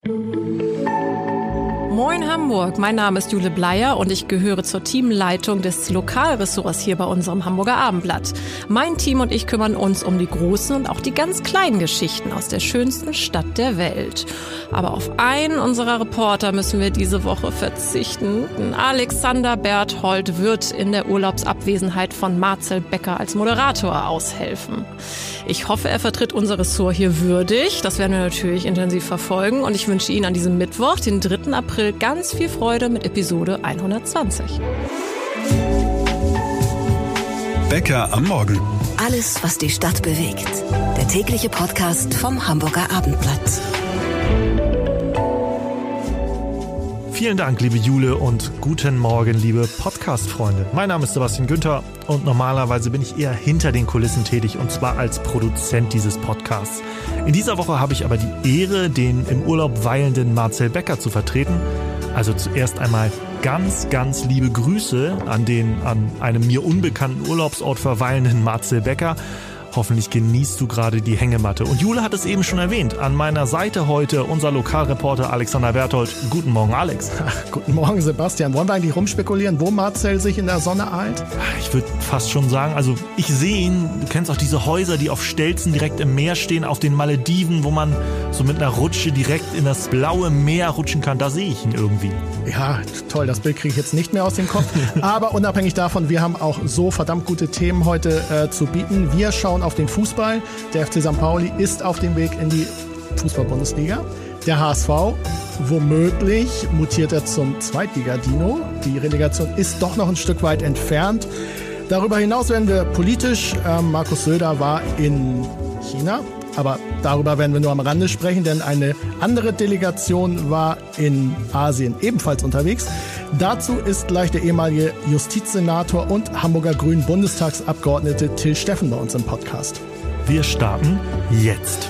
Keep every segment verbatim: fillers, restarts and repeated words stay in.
Moin Hamburg, mein Name ist Jule Bleier und ich gehöre zur Teamleitung des Lokalressorts hier bei unserem Hamburger Abendblatt. Mein Team und ich kümmern uns um die großen und auch die ganz kleinen Geschichten aus der schönsten Stadt der Welt. Aber auf einen unserer Reporter müssen wir diese Woche verzichten. Alexander Berthold wird in der Urlaubsabwesenheit von Marcel Becker als Moderator aushelfen. Ich hoffe, er vertritt unser Ressort hier würdig. Das werden wir natürlich intensiv verfolgen und ich wünsche Ihnen an diesem Mittwoch, den dritten April, ganz viel Freude mit Episode hundertzwanzig. Becker am Morgen. Alles, was die Stadt bewegt. Der tägliche Podcast vom Hamburger Abendblatt. Vielen Dank, liebe Jule, und guten Morgen, liebe Podcast-Freunde. Mein Name ist Sebastian Günther und normalerweise bin ich eher hinter den Kulissen tätig, und zwar als Produzent dieses Podcasts. In dieser Woche habe ich aber die Ehre, den im Urlaub weilenden Marcel Becker zu vertreten. Also zuerst einmal ganz, ganz liebe Grüße an den an einem mir unbekannten Urlaubsort verweilenden Marcel Becker. Hoffentlich genießt du gerade die Hängematte. Und Jule hat es eben schon erwähnt. An meiner Seite heute unser Lokalreporter Alexander Berthold. Guten Morgen, Alex. Ach, guten Morgen, Sebastian. Wollen wir eigentlich rumspekulieren, wo Marcel sich in der Sonne eilt? Ich würde fast schon sagen, also ich sehe ihn, du kennst auch diese Häuser, die auf Stelzen direkt im Meer stehen, auf den Malediven, wo man so mit einer Rutsche direkt in das blaue Meer rutschen kann. Da sehe ich ihn irgendwie. Ja, toll, das Bild kriege ich jetzt nicht mehr aus dem Kopf. Aber unabhängig davon, wir haben auch so verdammt gute Themen heute äh, zu bieten. Wir schauen auf den Fußball. Der F C Sankt Pauli ist auf dem Weg in die Fußball-Bundesliga. Der H S V, womöglich mutiert er zum Zweitliga-Dino. Die Relegation ist doch noch ein Stück weit entfernt. Darüber hinaus werden wir politisch. Ähm, Markus Söder war in China. Aber darüber werden wir nur am Rande sprechen, denn eine andere Delegation war in Asien ebenfalls unterwegs. Dazu ist gleich der ehemalige Justizsenator und Hamburger Grünen Bundestagsabgeordnete Till Steffen bei uns im Podcast. Wir starten jetzt.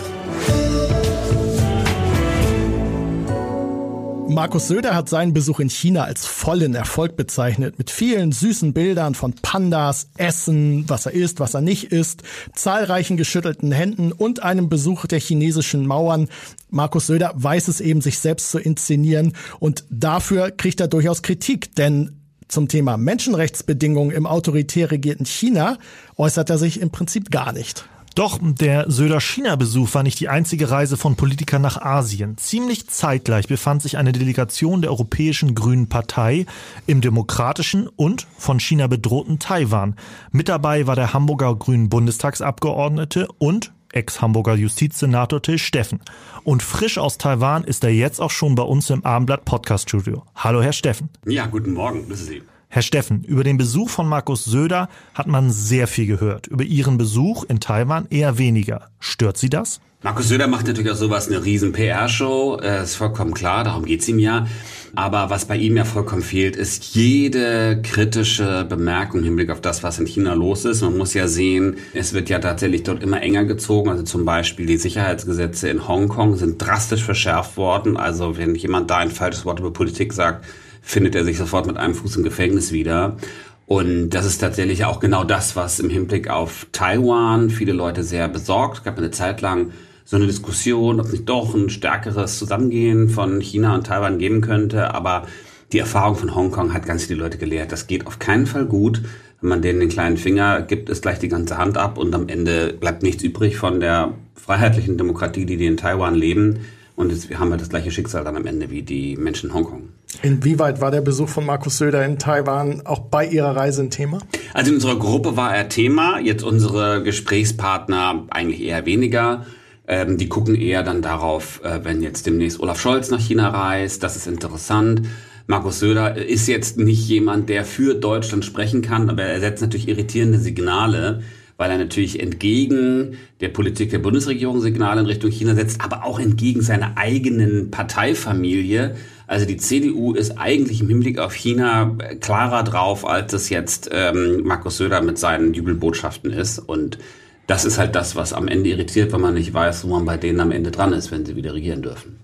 Markus Söder hat seinen Besuch in China als vollen Erfolg bezeichnet, mit vielen süßen Bildern von Pandas, Essen, was er isst, was er nicht isst, zahlreichen geschüttelten Händen und einem Besuch der chinesischen Mauern. Markus Söder weiß es eben, sich selbst zu inszenieren, und dafür kriegt er durchaus Kritik, denn zum Thema Menschenrechtsbedingungen im autoritär regierten China äußert er sich im Prinzip gar nicht. Doch der Söder-China-Besuch war nicht die einzige Reise von Politikern nach Asien. Ziemlich zeitgleich befand sich eine Delegation der Europäischen Grünen Partei im demokratischen und von China bedrohten Taiwan. Mit dabei war der Hamburger Grünen Bundestagsabgeordnete und Ex-Hamburger Justizsenator Till Steffen. Und frisch aus Taiwan ist er jetzt auch schon bei uns im Abendblatt Podcast-Studio. Hallo, Herr Steffen. Ja, guten Morgen, grüße Sie. Herr Steffen, über den Besuch von Markus Söder hat man sehr viel gehört. Über Ihren Besuch in Taiwan eher weniger. Stört Sie das? Markus Söder macht natürlich aus sowas eine riesen P R-Show. Das ist vollkommen klar, darum geht's ihm ja. Aber was bei ihm ja vollkommen fehlt, ist jede kritische Bemerkung im Hinblick auf das, was in China los ist. Man muss ja sehen, es wird ja tatsächlich dort immer enger gezogen. Also zum Beispiel die Sicherheitsgesetze in Hongkong sind drastisch verschärft worden. Also wenn jemand da ein falsches Wort über Politik sagt, findet er sich sofort mit einem Fuß im Gefängnis wieder. Und das ist tatsächlich auch genau das, was im Hinblick auf Taiwan viele Leute sehr besorgt. Es gab eine Zeit lang so eine Diskussion, ob es nicht doch ein stärkeres Zusammengehen von China und Taiwan geben könnte. Aber die Erfahrung von Hongkong hat ganz viele Leute gelehrt. Das geht auf keinen Fall gut. Wenn man denen den kleinen Finger gibt, ist gleich die ganze Hand ab und am Ende bleibt nichts übrig von der freiheitlichen Demokratie, die die in Taiwan leben. Und jetzt haben wir das gleiche Schicksal dann am Ende wie die Menschen in Hongkong. Inwieweit war der Besuch von Markus Söder in Taiwan auch bei Ihrer Reise ein Thema? Also in unserer Gruppe war er Thema, jetzt unsere Gesprächspartner eigentlich eher weniger. Ähm, die gucken eher dann darauf, äh, wenn jetzt demnächst Olaf Scholz nach China reist, das ist interessant. Markus Söder ist jetzt nicht jemand, der für Deutschland sprechen kann, aber er setzt natürlich irritierende Signale, weil er natürlich entgegen der Politik der Bundesregierung Signale in Richtung China setzt, aber auch entgegen seiner eigenen Parteifamilie. Also die C D U ist eigentlich im Hinblick auf China klarer drauf, als es jetzt ähm, Markus Söder mit seinen Jubelbotschaften ist. Und das ist halt das, was am Ende irritiert, weil man nicht weiß, wo man bei denen am Ende dran ist, wenn sie wieder regieren dürfen.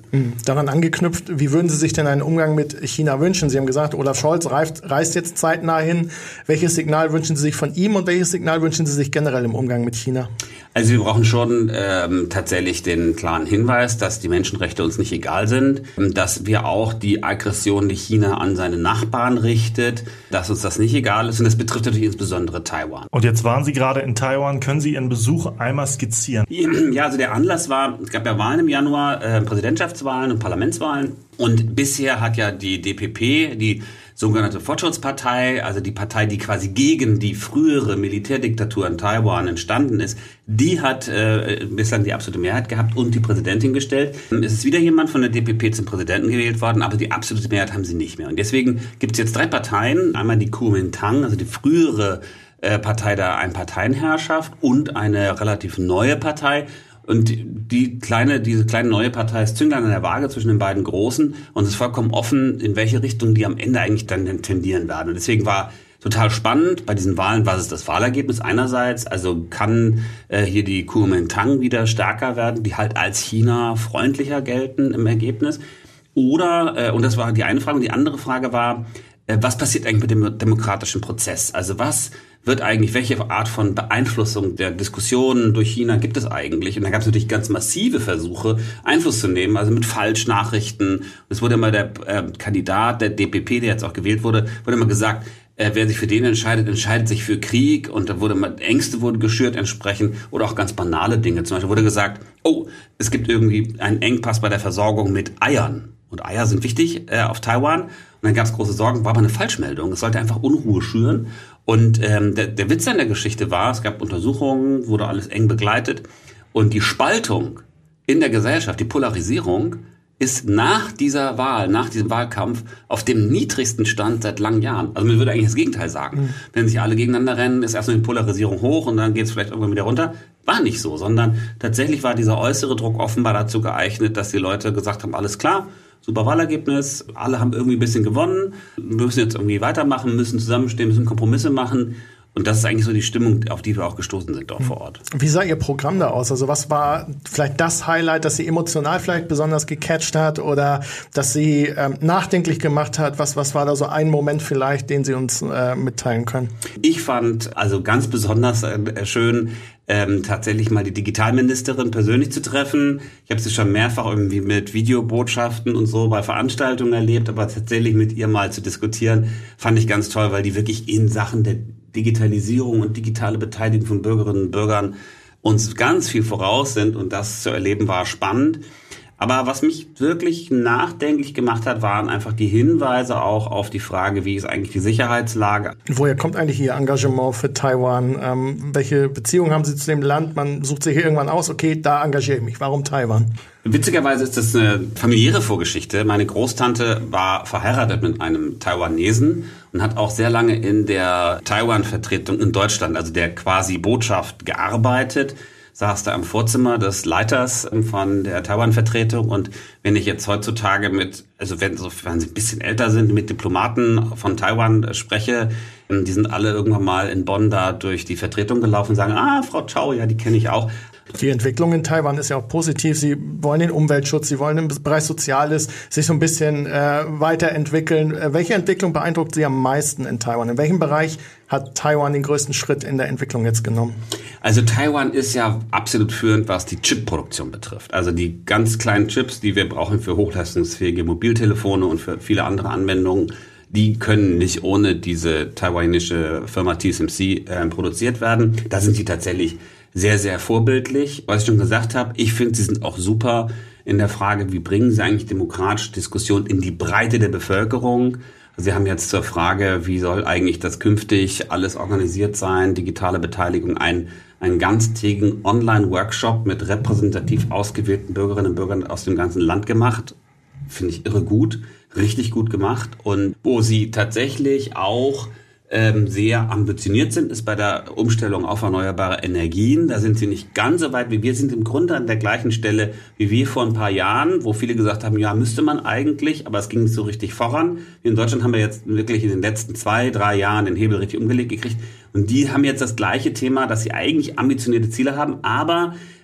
Daran angeknüpft, wie würden Sie sich denn einen Umgang mit China wünschen? Sie haben gesagt, Olaf Scholz reist, reist jetzt zeitnah hin. Welches Signal wünschen Sie sich von ihm und welches Signal wünschen Sie sich generell im Umgang mit China? Also wir brauchen schon ähm, tatsächlich den klaren Hinweis, dass die Menschenrechte uns nicht egal sind, dass wir auch die Aggression, die China an seine Nachbarn richtet, dass uns das nicht egal ist und das betrifft natürlich insbesondere Taiwan. Und jetzt waren Sie gerade in Taiwan. Können Sie Ihren Besuch einmal skizzieren? Ja, also der Anlass war, es gab ja Wahlen im Januar, äh, Präsidentschaftswahlen und Parlamentswahlen und bisher hat ja die D P P, die sogenannte Fortschrittspartei, also die Partei, die quasi gegen die frühere Militärdiktatur in Taiwan entstanden ist, die hat äh, bislang die absolute Mehrheit gehabt und die Präsidentin gestellt. Es ist wieder jemand von der D P P zum Präsidenten gewählt worden, aber die absolute Mehrheit haben sie nicht mehr. Und deswegen gibt es jetzt drei Parteien, einmal die Kuomintang, also die frühere äh, Partei der Einparteienherrschaft und eine relativ neue Partei. Und die kleine, diese kleine neue Partei ist Zünglein an der Waage zwischen den beiden Großen und es ist vollkommen offen, in welche Richtung die am Ende eigentlich dann tendieren werden. Und deswegen war total spannend bei diesen Wahlen, was ist das Wahlergebnis einerseits, also kann äh, hier die Kuomintang wieder stärker werden, die halt als China freundlicher gelten im Ergebnis. Oder, äh, und das war die eine Frage, und die andere Frage war, äh, was passiert eigentlich mit dem demokratischen Prozess? Also was wird eigentlich, welche Art von Beeinflussung der Diskussionen durch China gibt es eigentlich? Und da gab es natürlich ganz massive Versuche, Einfluss zu nehmen, also mit Falschnachrichten. Es wurde immer der äh, Kandidat der D P P, der jetzt auch gewählt wurde, wurde immer gesagt, äh, wer sich für den entscheidet, entscheidet sich für Krieg. Und da wurde immer, Ängste wurden geschürt entsprechend oder auch ganz banale Dinge. Zum Beispiel wurde gesagt, oh, es gibt irgendwie einen Engpass bei der Versorgung mit Eiern. Und Eier sind wichtig äh, auf Taiwan. Und dann gab es große Sorgen, war aber eine Falschmeldung. Es sollte einfach Unruhe schüren. Und ähm, der, der Witz an der Geschichte war, es gab Untersuchungen, wurde alles eng begleitet. Und die Spaltung in der Gesellschaft, die Polarisierung, ist nach dieser Wahl, nach diesem Wahlkampf auf dem niedrigsten Stand seit langen Jahren. Also man würde eigentlich das Gegenteil sagen. Mhm. Wenn sich alle gegeneinander rennen, ist erstmal die Polarisierung hoch und dann geht es vielleicht irgendwann wieder runter. War nicht so, sondern tatsächlich war dieser äußere Druck offenbar dazu geeignet, dass die Leute gesagt haben, alles klar, super Wahlergebnis, alle haben irgendwie ein bisschen gewonnen, müssen jetzt irgendwie weitermachen, müssen zusammenstehen, müssen Kompromisse machen. Und das ist eigentlich so die Stimmung, auf die wir auch gestoßen sind dort vor Ort. Wie sah Ihr Programm da aus? Also was war vielleicht das Highlight, das Sie emotional vielleicht besonders gecatcht hat oder das Sie ähm, nachdenklich gemacht hat? Was, was war da so ein Moment vielleicht, den Sie uns äh, mitteilen können? Ich fand also ganz besonders äh, schön, ähm, tatsächlich mal die Digitalministerin persönlich zu treffen. Ich habe sie schon mehrfach irgendwie mit Videobotschaften und so bei Veranstaltungen erlebt, aber tatsächlich mit ihr mal zu diskutieren, fand ich ganz toll, weil die wirklich in Sachen der Digitalisierung und digitale Beteiligung von Bürgerinnen und Bürgern uns ganz viel voraus sind und das zu erleben war spannend. Aber was mich wirklich nachdenklich gemacht hat, waren einfach die Hinweise auch auf die Frage, wie ist eigentlich die Sicherheitslage. Woher kommt eigentlich Ihr Engagement für Taiwan? Ähm, welche Beziehungen haben Sie zu dem Land? Man sucht sich hier irgendwann aus, okay, da engagiere ich mich. Warum Taiwan? Witzigerweise ist das eine familiäre Vorgeschichte. Meine Großtante war verheiratet mit einem Taiwanesen und hat auch sehr lange in der Taiwan-Vertretung in Deutschland, also der quasi Botschaft, gearbeitet. Saß da im Vorzimmer des Leiters von der Taiwan-Vertretung und wenn ich jetzt heutzutage mit, also wenn, so, wenn sie ein bisschen älter sind, mit Diplomaten von Taiwan spreche, die sind alle irgendwann mal in Bonn da durch die Vertretung gelaufen und sagen, ah, Frau Chow, ja, die kenne ich auch. Die Entwicklung in Taiwan ist ja auch positiv. Sie wollen den Umweltschutz, sie wollen im Bereich Soziales sich so ein bisschen äh, weiterentwickeln. Äh, welche Entwicklung beeindruckt Sie am meisten in Taiwan? In welchem Bereich hat Taiwan den größten Schritt in der Entwicklung jetzt genommen? Also Taiwan ist ja absolut führend, was die Chip-Produktion betrifft. Also die ganz kleinen Chips, die wir brauchen für hochleistungsfähige Mobiltelefone und für viele andere Anwendungen, die können nicht ohne diese taiwanische Firma T S M C äh, produziert werden. Da sind sie tatsächlich sehr, sehr vorbildlich. Was ich schon gesagt habe, ich finde, sie sind auch super in der Frage, wie bringen sie eigentlich demokratische Diskussion in die Breite der Bevölkerung. Sie haben jetzt zur Frage, wie soll eigentlich das künftig alles organisiert sein, digitale Beteiligung, ein, einen ganztägigen Online-Workshop mit repräsentativ ausgewählten Bürgerinnen und Bürgern aus dem ganzen Land gemacht. Finde ich irre gut, richtig gut gemacht. Und wo sie tatsächlich auch ähm, sehr ambitioniert sind, ist bei der Umstellung auf erneuerbare Energien. Da sind sie nicht ganz so weit wie wir, sind im Grunde an der gleichen Stelle wie wir vor ein paar Jahren, wo viele gesagt haben, ja, müsste man eigentlich, aber es ging nicht so richtig voran. Wir in Deutschland haben wir jetzt wirklich in den letzten zwei, drei Jahren den Hebel richtig umgelegt gekriegt. Und die haben jetzt das gleiche Thema, dass sie eigentlich ambitionierte Ziele haben, aber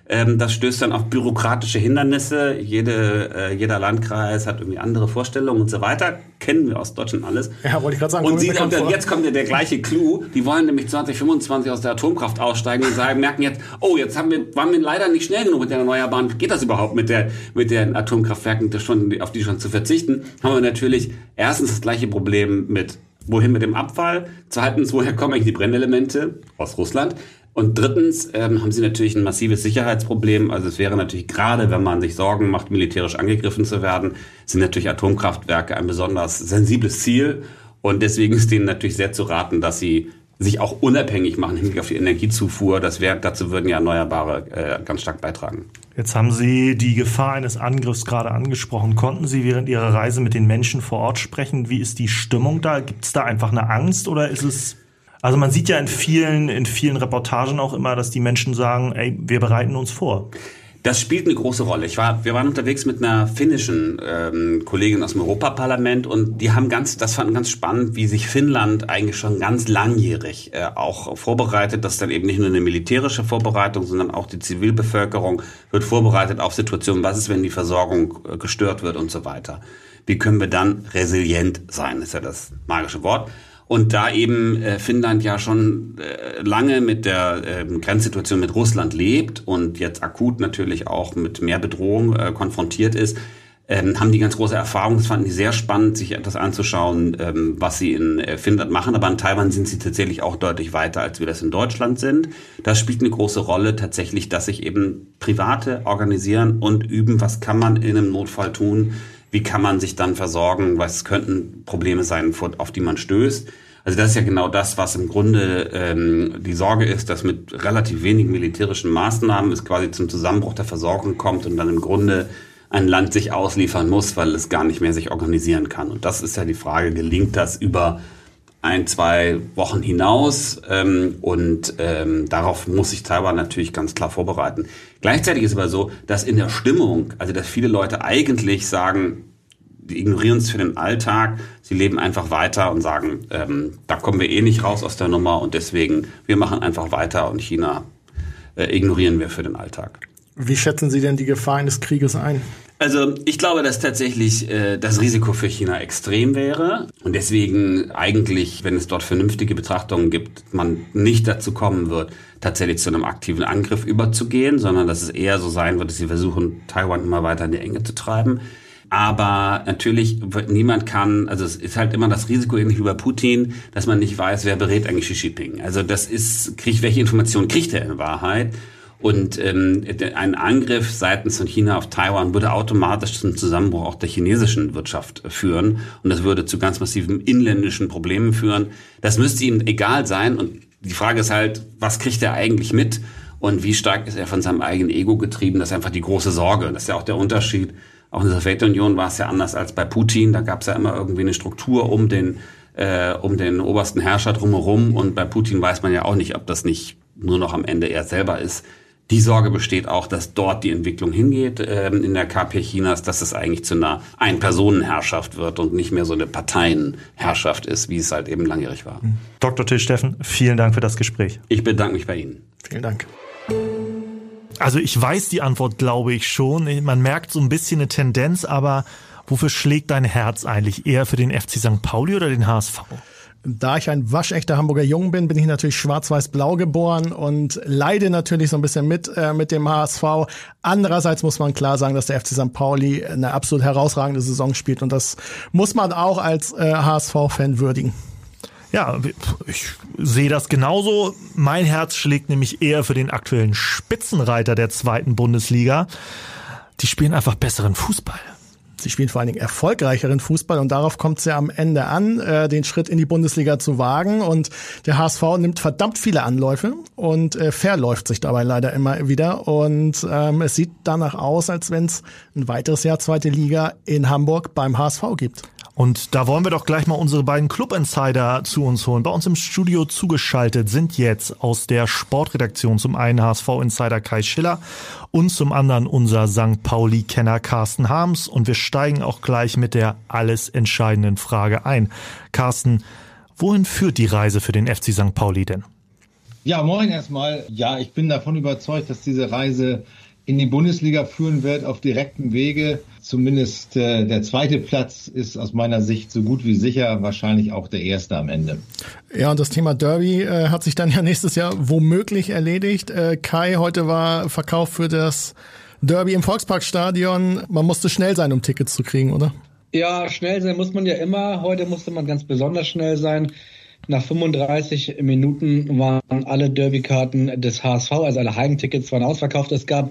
Ähm, das stößt dann auf bürokratische Hindernisse. Jede, äh, jeder Landkreis hat irgendwie andere Vorstellungen und so weiter. Kennen wir aus Deutschland alles. Ja, wollte ich gerade sagen. Und sie, und jetzt kommt ja der gleiche Clou. Die wollen nämlich zwanzig fünfundzwanzig aus der Atomkraft aussteigen und sagen, merken jetzt, oh, jetzt haben wir, waren wir leider nicht schnell genug mit der Erneuerbaren. Geht das überhaupt mit der, mit den Atomkraftwerken, das schon, auf die schon zu verzichten? Haben wir natürlich erstens das gleiche Problem mit, wohin mit dem Abfall? Zweitens, woher kommen eigentlich die Brennelemente? Aus Russland. Und drittens ähm, haben sie natürlich ein massives Sicherheitsproblem. Also es wäre natürlich gerade, wenn man sich Sorgen macht, militärisch angegriffen zu werden, sind natürlich Atomkraftwerke ein besonders sensibles Ziel. Und deswegen ist denen natürlich sehr zu raten, dass sie sich auch unabhängig machen im Hinblick auf die Energiezufuhr. Das wäre, dazu würden ja Erneuerbare äh, ganz stark beitragen. Jetzt haben Sie die Gefahr eines Angriffs gerade angesprochen. Konnten Sie während Ihrer Reise mit den Menschen vor Ort sprechen? Wie ist die Stimmung da? Gibt es da einfach eine Angst oder ist es... Also man sieht ja in vielen, in vielen Reportagen auch immer, dass die Menschen sagen, ey, wir bereiten uns vor. Das spielt eine große Rolle. Ich war, wir waren unterwegs mit einer finnischen ähm, Kollegin aus dem Europaparlament und die haben ganz, das fanden ganz spannend, wie sich Finnland eigentlich schon ganz langjährig äh, auch vorbereitet. Das ist dann eben nicht nur eine militärische Vorbereitung, sondern auch die Zivilbevölkerung wird vorbereitet auf Situationen, was ist, wenn die Versorgung äh, gestört wird und so weiter. Wie können wir dann resilient sein, ist ja das magische Wort. Und da eben äh, Finnland ja schon äh, lange mit der äh, Grenzsituation mit Russland lebt und jetzt akut natürlich auch mit mehr Bedrohung äh, konfrontiert ist, ähm, haben die ganz große Erfahrung. Das fanden die sehr spannend, sich etwas anzuschauen, ähm, was sie in äh, Finnland machen. Aber in Taiwan sind sie tatsächlich auch deutlich weiter, als wir das in Deutschland sind. Das spielt eine große Rolle tatsächlich, dass sich eben Private organisieren und üben, was kann man in einem Notfall tun. Wie kann man sich dann versorgen? Was könnten Probleme sein, auf die man stößt? Also das ist ja genau das, was im Grunde ähm, die Sorge ist, dass mit relativ wenigen militärischen Maßnahmen es quasi zum Zusammenbruch der Versorgung kommt und dann im Grunde ein Land sich ausliefern muss, weil es gar nicht mehr sich organisieren kann. Und das ist ja die Frage, gelingt das über ein, zwei Wochen hinaus? Ähm, und ähm, darauf muss sich Taiwan natürlich ganz klar vorbereiten. Gleichzeitig ist es aber so, dass in der Stimmung, also dass viele Leute eigentlich sagen, die ignorieren es für den Alltag, sie leben einfach weiter und sagen, ähm, da kommen wir eh nicht raus aus der Nummer und deswegen, wir machen einfach weiter und China äh, ignorieren wir für den Alltag. Wie schätzen Sie denn die Gefahr eines Krieges ein? Also ich glaube, dass tatsächlich äh, das Risiko für China extrem wäre und deswegen eigentlich, wenn es dort vernünftige Betrachtungen gibt, man nicht dazu kommen wird, tatsächlich zu einem aktiven Angriff überzugehen, sondern dass es eher so sein wird, dass sie versuchen, Taiwan immer weiter in die Enge zu treiben. Aber natürlich, niemand kann, also es ist halt immer das Risiko, ähnlich wie bei Putin, dass man nicht weiß, wer berät eigentlich Xi Jinping. Also das ist, kriegt, welche Informationen kriegt er in Wahrheit? Und ähm, ein Angriff seitens von China auf Taiwan würde automatisch zum Zusammenbruch auch der chinesischen Wirtschaft führen. Und das würde zu ganz massiven inländischen Problemen führen. Das müsste ihm egal sein. Und die Frage ist halt, was kriegt er eigentlich mit? Und wie stark ist er von seinem eigenen Ego getrieben? Das ist einfach die große Sorge. Das ist ja auch der Unterschied. Auch in der Sowjetunion war es ja anders als bei Putin. Da gab es ja immer irgendwie eine Struktur um den, äh, um den obersten Herrscher drumherum. Und bei Putin weiß man ja auch nicht, ob das nicht nur noch am Ende er selber ist. Die Sorge besteht auch, dass dort die Entwicklung hingeht äh, in der K P Chinas, dass es eigentlich zu einer Ein-Personen-Herrschaft wird und nicht mehr so eine Parteienherrschaft ist, wie es halt eben langjährig war. Doktor Till Steffen, vielen Dank für das Gespräch. Ich bedanke mich bei Ihnen. Vielen Dank. Also ich weiß die Antwort, glaube ich schon. Man merkt so ein bisschen eine Tendenz, aber wofür schlägt dein Herz eigentlich? Eher für den F C Sankt Pauli oder den H S V? Da ich ein waschechter Hamburger Jung bin, bin ich natürlich schwarz-weiß-blau geboren und leide natürlich so ein bisschen mit äh, mit dem H S V. Andererseits muss man klar sagen, dass der F C Sankt Pauli eine absolut herausragende Saison spielt und das muss man auch als äh, H S V-Fan würdigen. Ja, ich sehe das genauso. Mein Herz schlägt nämlich eher für den aktuellen Spitzenreiter der zweiten Bundesliga. Die spielen einfach besseren Fußball. Sie spielen vor allen Dingen erfolgreicheren Fußball und darauf kommt es ja am Ende an, äh, den Schritt in die Bundesliga zu wagen. Und der H S V nimmt verdammt viele Anläufe und äh, verläuft sich dabei leider immer wieder. Und ähm, es sieht danach aus, als wenn es ein weiteres Jahr zweite Liga in Hamburg beim H S V gibt. Und da wollen wir doch gleich mal unsere beiden Club-Insider zu uns holen. Bei uns im Studio zugeschaltet sind jetzt aus der Sportredaktion zum einen H S V-Insider Kai Schiller und zum anderen unser Sankt Pauli-Kenner Carsten Harms. Und wir steigen auch gleich mit der alles entscheidenden Frage ein. Carsten, wohin führt die Reise für den F C Sankt Pauli denn? Ja, moin erstmal. Ja, ich bin davon überzeugt, dass diese Reise in die Bundesliga führen wird auf direktem Wege. Zumindest äh, der zweite Platz ist aus meiner Sicht so gut wie sicher, wahrscheinlich auch der erste am Ende. Ja, und das Thema Derby äh, hat sich dann ja nächstes Jahr womöglich erledigt. Äh, Kai, heute war Verkauf für das Derby im Volksparkstadion. Man musste schnell sein, um Tickets zu kriegen, oder? Ja, schnell sein muss man ja immer. Heute musste man ganz besonders schnell sein. Nach fünfunddreißig Minuten waren alle Derbykarten des H S V, also alle Heimtickets, waren ausverkauft. Es gab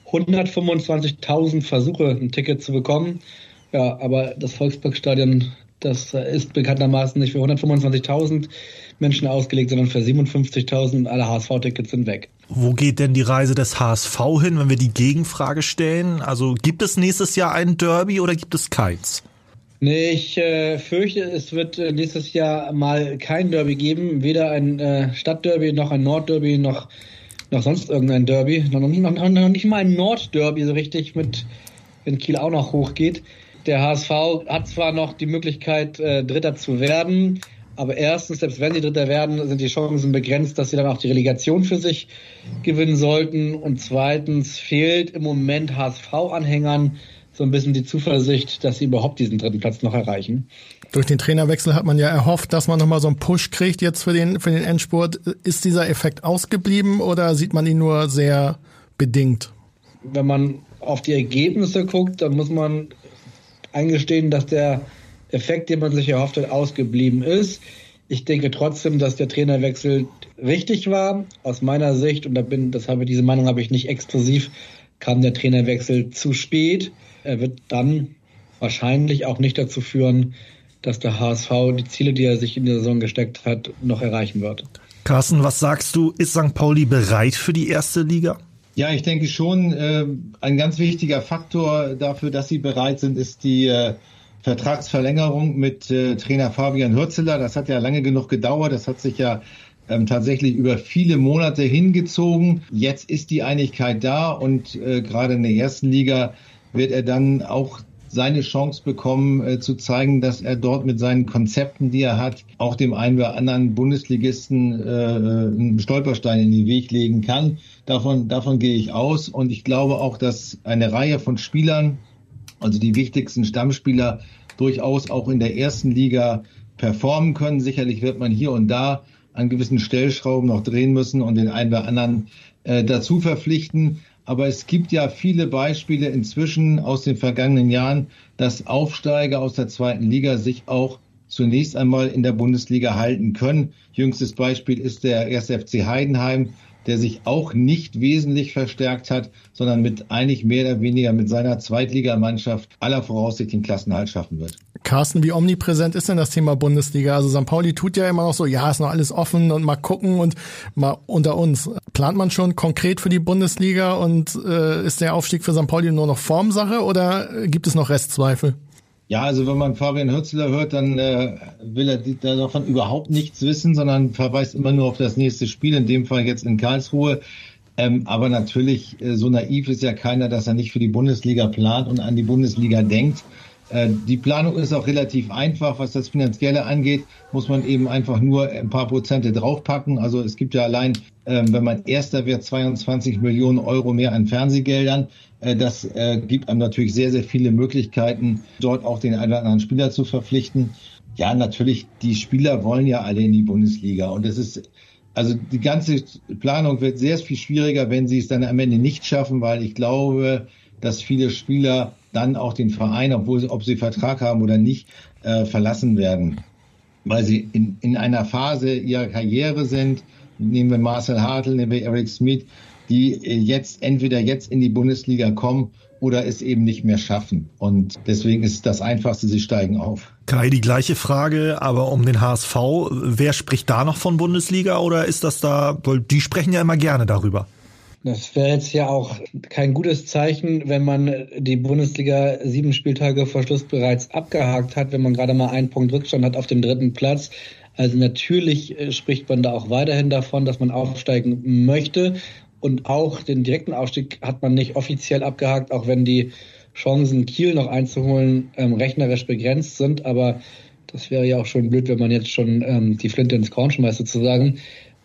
hundertfünfundzwanzigtausend Versuche, ein Ticket zu bekommen. Ja, aber das Volksparkstadion, das ist bekanntermaßen nicht für hundertfünfundzwanzigtausend Menschen ausgelegt, sondern für siebenundfünfzigtausend und alle H S V-Tickets sind weg. Wo geht denn die Reise des H S V hin, wenn wir die Gegenfrage stellen? Also gibt es nächstes Jahr ein Derby oder gibt es keins? Nee, ich äh, fürchte, es wird äh, nächstes Jahr mal kein Derby geben. Weder ein äh, Stadtderby, noch ein Nordderby, noch noch sonst irgendein Derby. Noch, noch, noch, noch nicht mal ein Nordderby so richtig, mit, wenn Kiel auch noch hochgeht. Der H S V hat zwar noch die Möglichkeit, äh, Dritter zu werden, aber erstens, selbst wenn sie Dritter werden, sind die Chancen begrenzt, dass sie dann auch die Relegation für sich gewinnen sollten. Und zweitens fehlt im Moment H S V-Anhängern so ein bisschen die Zuversicht, dass sie überhaupt diesen dritten Platz noch erreichen. Durch den Trainerwechsel hat man ja erhofft, dass man nochmal so einen Push kriegt jetzt für den, für den Endspurt. Ist dieser Effekt ausgeblieben oder sieht man ihn nur sehr bedingt? Wenn man auf die Ergebnisse guckt, dann muss man eingestehen, dass der Effekt, den man sich erhofft hat, ausgeblieben ist. Ich denke trotzdem, dass der Trainerwechsel richtig war. Aus meiner Sicht, und da bin, das habe, diese Meinung habe ich nicht exklusiv, kam der Trainerwechsel zu spät. Er wird dann wahrscheinlich auch nicht dazu führen, dass der H S V die Ziele, die er sich in der Saison gesteckt hat, noch erreichen wird. Carsten, was sagst du? Ist Sankt Pauli bereit für die erste Liga? Ja, ich denke schon, äh, ein ganz wichtiger Faktor dafür, dass sie bereit sind, ist die äh, Vertragsverlängerung mit äh, Trainer Fabian Hürzeler. Das hat ja lange genug gedauert. Das hat sich ja ähm, tatsächlich über viele Monate hingezogen. Jetzt ist die Einigkeit da und äh, gerade in der ersten Liga wird er dann auch seine Chance bekommen, äh, zu zeigen, dass er dort mit seinen Konzepten, die er hat, auch dem einen oder anderen Bundesligisten äh, einen Stolperstein in den Weg legen kann. Davon, davon gehe ich aus. Und ich glaube auch, dass eine Reihe von Spielern, also die wichtigsten Stammspieler, durchaus auch in der ersten Liga performen können. Sicherlich wird man hier und da an gewissen Stellschrauben noch drehen müssen und den einen oder anderen äh, dazu verpflichten. Aber es gibt ja viele Beispiele inzwischen aus den vergangenen Jahren, dass Aufsteiger aus der zweiten Liga sich auch zunächst einmal in der Bundesliga halten können. Jüngstes Beispiel ist der erste F C Heidenheim, der sich auch nicht wesentlich verstärkt hat, sondern mit eigentlich mehr oder weniger mit seiner Zweitligamannschaft aller Voraussicht den Klassenerhalt schaffen wird. Carsten, wie omnipräsent ist denn das Thema Bundesliga? Also Sankt Pauli tut ja immer noch so, ja, ist noch alles offen und mal gucken und mal unter uns. Plant man schon konkret für die Bundesliga und äh, ist der Aufstieg für Sankt Pauli nur noch Formsache oder gibt es noch Restzweifel? Ja, also wenn man Fabian Hürzeler hört, dann äh, will er davon überhaupt nichts wissen, sondern verweist immer nur auf das nächste Spiel, in dem Fall jetzt in Karlsruhe. Ähm, aber natürlich, äh, so naiv ist ja keiner, dass er nicht für die Bundesliga plant und an die Bundesliga denkt. Äh, die Planung ist auch relativ einfach. Was das Finanzielle angeht, muss man eben einfach nur ein paar Prozente draufpacken. Also es gibt ja allein, äh, wenn man Erster wird, zweiundzwanzig Millionen Euro mehr an Fernsehgeldern. Äh, das äh, gibt einem natürlich sehr, sehr viele Möglichkeiten, dort auch den einen oder anderen Spieler zu verpflichten. Ja, natürlich, die Spieler wollen ja alle in die Bundesliga. Und es ist, also die ganze Planung wird sehr viel schwieriger, wenn sie es dann am Ende nicht schaffen, weil ich glaube, dass viele Spieler dann auch den Verein, obwohl ob sie Vertrag haben oder nicht, äh, verlassen werden, weil sie in, in einer Phase ihrer Karriere sind. Nehmen wir Marcel Hartl, nehmen wir Eric Smith, die jetzt entweder jetzt in die Bundesliga kommen oder es eben nicht mehr schaffen. Und deswegen ist das Einfachste, sie steigen auf. Kai, die gleiche Frage, aber um den H S V. Wer spricht da noch von Bundesliga oder ist das da, weil die sprechen ja immer gerne darüber? Das wäre jetzt ja auch kein gutes Zeichen, wenn man die Bundesliga sieben Spieltage vor Schluss bereits abgehakt hat, wenn man gerade mal einen Punkt Rückstand hat auf dem dritten Platz. Also natürlich spricht man da auch weiterhin davon, dass man aufsteigen möchte. Und auch den direkten Aufstieg hat man nicht offiziell abgehakt, auch wenn die Chancen, Kiel noch einzuholen, ähm, rechnerisch begrenzt sind. Aber das wäre ja auch schon blöd, wenn man jetzt schon ähm, die Flinte ins Korn schmeißt sozusagen.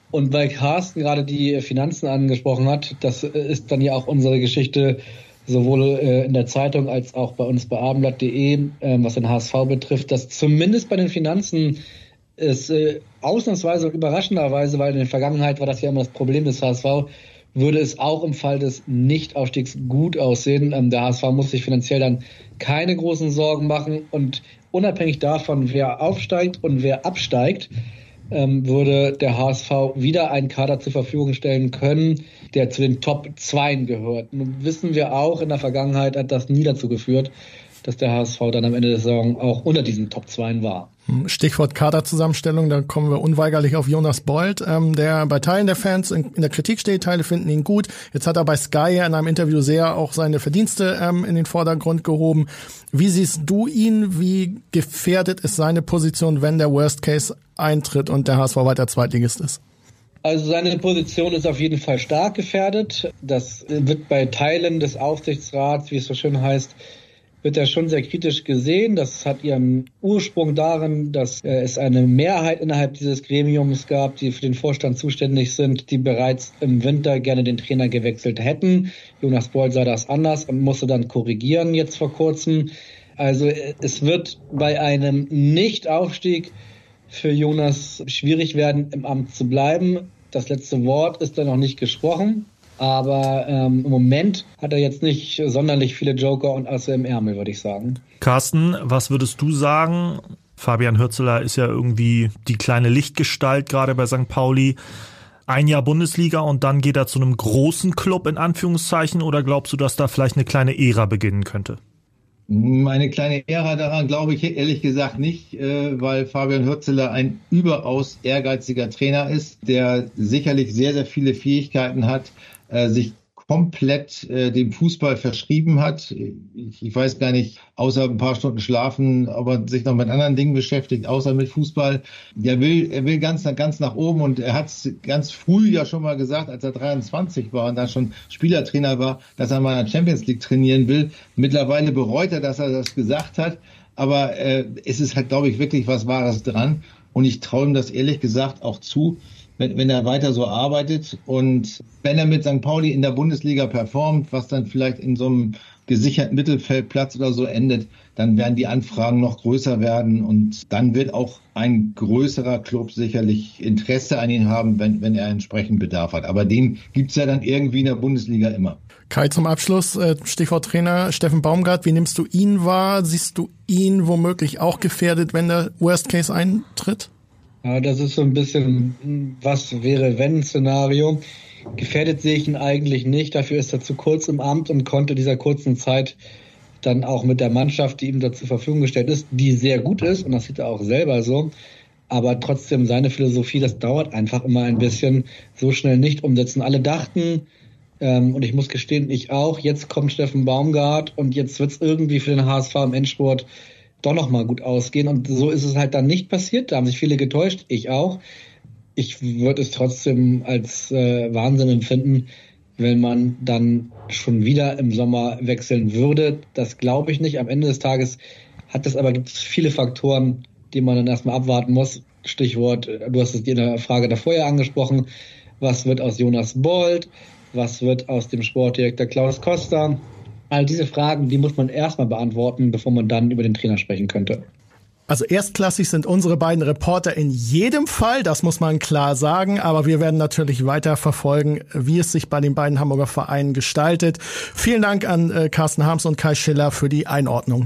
Und weil Carsten gerade die Finanzen angesprochen hat, das ist dann ja auch unsere Geschichte sowohl äh, in der Zeitung als auch bei uns bei abendblatt punkt de, äh, was den H S V betrifft, dass zumindest bei den Finanzen es äh, ausnahmsweise und überraschenderweise, weil in der Vergangenheit war das ja immer das Problem des H S V, würde es auch im Fall des Nichtaufstiegs gut aussehen. Ähm, der H S V muss sich finanziell dann keine großen Sorgen machen und unabhängig davon, wer aufsteigt und wer absteigt, ähm, würde der H S V wieder einen Kader zur Verfügung stellen können, der zu den Top zwei gehört. Nun wissen wir auch, in der Vergangenheit hat das nie dazu geführt, dass der H S V dann am Ende der Saison auch unter diesen Top zwei war. Stichwort Kaderzusammenstellung, da kommen wir unweigerlich auf Jonas Bold, ähm, der bei Teilen der Fans in, in der Kritik steht, Teile finden ihn gut. Jetzt hat er bei Sky in einem Interview sehr auch seine Verdienste ähm, in den Vordergrund gehoben. Wie siehst du ihn? Wie gefährdet ist seine Position, wenn der Worst Case eintritt und der H S V weiter Zweitligist ist? Also seine Position ist auf jeden Fall stark gefährdet. Das wird bei Teilen des Aufsichtsrats, wie es so schön heißt, wird er schon sehr kritisch gesehen. Das hat ihren Ursprung darin, dass äh, es eine Mehrheit innerhalb dieses Gremiums gab, die für den Vorstand zuständig sind, die bereits im Winter gerne den Trainer gewechselt hätten. Jonas Bold sah das anders und musste dann korrigieren jetzt vor kurzem. Also äh, es wird bei einem Nichtaufstieg für Jonas schwierig werden, im Amt zu bleiben. Das letzte Wort ist da noch nicht gesprochen. Aber ähm, im Moment hat er jetzt nicht sonderlich viele Joker und Asse im Ärmel, würde ich sagen. Carsten, was würdest du sagen? Fabian Hürzeler ist ja irgendwie die kleine Lichtgestalt, gerade bei Sankt Pauli. Ein Jahr Bundesliga und dann geht er zu einem großen Club in Anführungszeichen. Oder glaubst du, dass da vielleicht eine kleine Ära beginnen könnte? Eine kleine Ära daran glaube ich ehrlich gesagt nicht, weil Fabian Hürzeler ein überaus ehrgeiziger Trainer ist, der sicherlich sehr, sehr viele Fähigkeiten hat, sich komplett äh, dem Fußball verschrieben hat. Ich, ich weiß gar nicht, außer ein paar Stunden schlafen, ob er sich noch mit anderen Dingen beschäftigt, außer mit Fußball. Er will, er will ganz, ganz nach oben und er hat es ganz früh ja schon mal gesagt, als er dreiundzwanzig war und da schon Spielertrainer war, dass er mal in der Champions League trainieren will. Mittlerweile bereut er, dass er das gesagt hat, aber äh, es ist halt, glaube ich, wirklich was Wahres dran und ich traue ihm das ehrlich gesagt auch zu, Wenn, wenn er weiter so arbeitet und wenn er mit Sankt Pauli in der Bundesliga performt, was dann vielleicht in so einem gesicherten Mittelfeldplatz oder so endet, dann werden die Anfragen noch größer werden und dann wird auch ein größerer Club sicherlich Interesse an ihn haben, wenn, wenn er entsprechend Bedarf hat. Aber den gibt's ja dann irgendwie in der Bundesliga immer. Kai, zum Abschluss, Stichwort Trainer Steffen Baumgart, wie nimmst du ihn wahr? Siehst du ihn womöglich auch gefährdet, wenn der Worst Case eintritt? Ja, das ist so ein bisschen was wäre wenn Szenario. Gefährdet sehe ich ihn eigentlich nicht. Dafür ist er zu kurz im Amt und konnte dieser kurzen Zeit dann auch mit der Mannschaft, die ihm da zur Verfügung gestellt ist, die sehr gut ist, und das sieht er auch selber so, aber trotzdem seine Philosophie, das dauert einfach immer ein bisschen, so schnell nicht umsetzen. Alle dachten, ähm, und ich muss gestehen, ich auch, jetzt kommt Steffen Baumgart und jetzt wird es irgendwie für den H S V im Endspurt doch noch mal gut ausgehen. Und so ist es halt dann nicht passiert. Da haben sich viele getäuscht, ich auch. Ich würde es trotzdem als äh, Wahnsinn empfinden, wenn man dann schon wieder im Sommer wechseln würde. Das glaube ich nicht. Am Ende des Tages hat es aber gibt es viele Faktoren, die man dann erstmal abwarten muss. Stichwort, du hast es in der Frage davor ja angesprochen. Was wird aus Jonas Bold? Was wird aus dem Sportdirektor Klaus Costa? All diese Fragen, die muss man erstmal beantworten, bevor man dann über den Trainer sprechen könnte. Also erstklassig sind unsere beiden Reporter in jedem Fall, das muss man klar sagen. Aber wir werden natürlich weiter verfolgen, wie es sich bei den beiden Hamburger Vereinen gestaltet. Vielen Dank an äh, Carsten Harms und Kai Schiller für die Einordnung.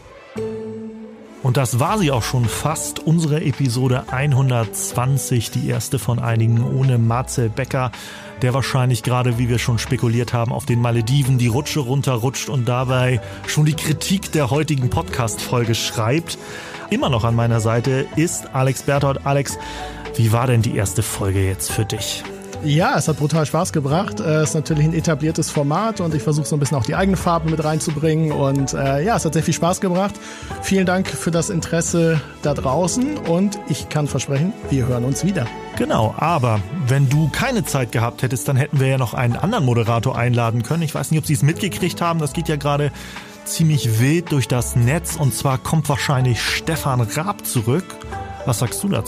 Und das war sie auch schon fast, unsere Episode hundertzwanzig, die erste von einigen ohne Marcel Becker, der wahrscheinlich gerade, wie wir schon spekuliert haben, auf den Malediven die Rutsche runterrutscht und dabei schon die Kritik der heutigen Podcast-Folge schreibt. Immer noch an meiner Seite ist Alex Berthold. Alex, wie war denn die erste Folge jetzt für dich? Ja, es hat brutal Spaß gebracht. Es ist natürlich ein etabliertes Format und ich versuche so ein bisschen auch die eigene Farbe mit reinzubringen. Und äh, ja, es hat sehr viel Spaß gebracht. Vielen Dank für das Interesse da draußen und ich kann versprechen, wir hören uns wieder. Genau, aber wenn du keine Zeit gehabt hättest, dann hätten wir ja noch einen anderen Moderator einladen können. Ich weiß nicht, ob Sie es mitgekriegt haben. Das geht ja gerade ziemlich wild durch das Netz und zwar kommt wahrscheinlich Stefan Raab zurück. Was sagst du dazu?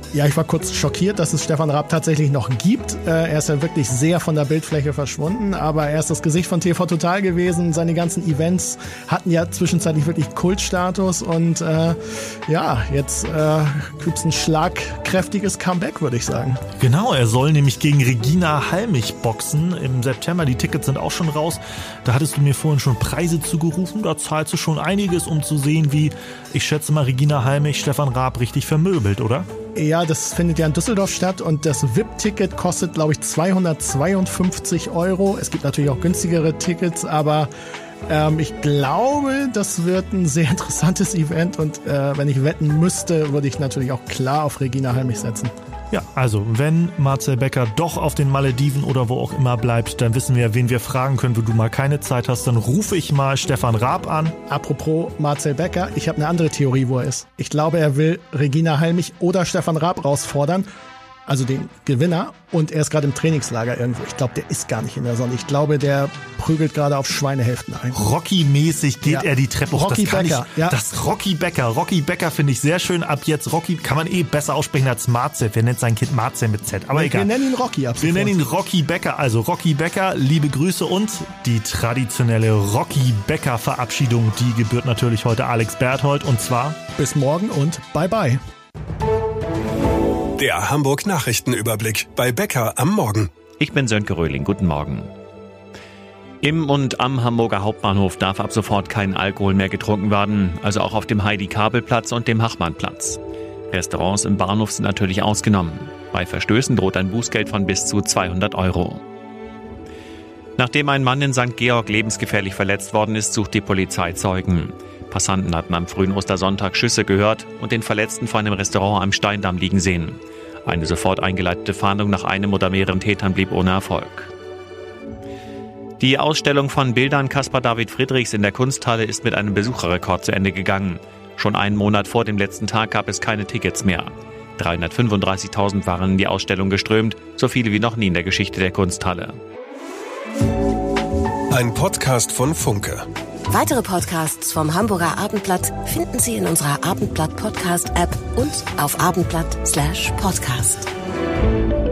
Ja, ich war kurz schockiert, dass es Stefan Raab tatsächlich noch gibt. Äh, er ist ja wirklich sehr von der Bildfläche verschwunden, aber er ist das Gesicht von T V Total gewesen. Seine ganzen Events hatten ja zwischenzeitlich wirklich Kultstatus und äh, ja, jetzt äh, gibt's ein schlagkräftiges Comeback, würde ich sagen. Genau, er soll nämlich gegen Regina Halmich boxen im September. Die Tickets sind auch schon raus. Da hattest du mir vorhin schon Preise zugerufen. Da zahlst du schon einiges, um zu sehen, wie, ich schätze mal, Regina Halmich Stefan Raab richtig vermöbelt, oder? Ja, das findet ja in Düsseldorf statt und das V I P-Ticket kostet, glaube ich, zweihundertzweiundfünfzig Euro. Es gibt natürlich auch günstigere Tickets, aber ähm, ich glaube, das wird ein sehr interessantes Event und äh, wenn ich wetten müsste, würde ich natürlich auch klar auf Regina Halmich setzen. Ja, also wenn Marcel Becker doch auf den Malediven oder wo auch immer bleibt, dann wissen wir, wen wir fragen können, wo du mal keine Zeit hast. Dann rufe ich mal Stefan Raab an. Apropos Marcel Becker, ich habe eine andere Theorie, wo er ist. Ich glaube, er will Regina Halmich oder Stefan Raab rausfordern, also den Gewinner, und er ist gerade im Trainingslager irgendwo. Ich glaube, der ist gar nicht in der Sonne. Ich glaube, der prügelt gerade auf Schweinehälften ein. Rocky-mäßig geht ja. er die Treppe hoch. Rocky das kann Becker, ich, ja. Das Rocky Becker. Rocky Becker finde ich sehr schön. Ab jetzt Rocky kann man eh besser aussprechen als Marcel. Wer nennt sein Kind Marcel mit Z? Aber wir, egal. Wir nennen ihn Rocky ab Wir nennen ihn Rocky Becker. Also Rocky Becker, liebe Grüße und die traditionelle Rocky Becker Verabschiedung, die gebührt natürlich heute Alex Berthold und zwar bis morgen und bye bye. Der Hamburg-Nachrichtenüberblick bei Becker am Morgen. Ich bin Sönke Röhling. Guten Morgen. Im und am Hamburger Hauptbahnhof darf ab sofort kein Alkohol mehr getrunken werden, also auch auf dem Heidi-Kabel-Platz und dem Hachmannplatz. Restaurants im Bahnhof sind natürlich ausgenommen. Bei Verstößen droht ein Bußgeld von bis zu zweihundert Euro. Nachdem ein Mann in Sankt Georg lebensgefährlich verletzt worden ist, sucht die Polizei Zeugen. Passanten hatten am frühen Ostersonntag Schüsse gehört und den Verletzten vor einem Restaurant am Steindamm liegen sehen. Eine sofort eingeleitete Fahndung nach einem oder mehreren Tätern blieb ohne Erfolg. Die Ausstellung von Bildern Caspar David Friedrichs in der Kunsthalle ist mit einem Besucherrekord zu Ende gegangen. Schon einen Monat vor dem letzten Tag gab es keine Tickets mehr. dreihundertfünfunddreißigtausend waren in die Ausstellung geströmt, so viele wie noch nie in der Geschichte der Kunsthalle. Ein Podcast von Funke. Weitere Podcasts vom Hamburger Abendblatt finden Sie in unserer Abendblatt Podcast App und auf abendblatt Slash Podcast.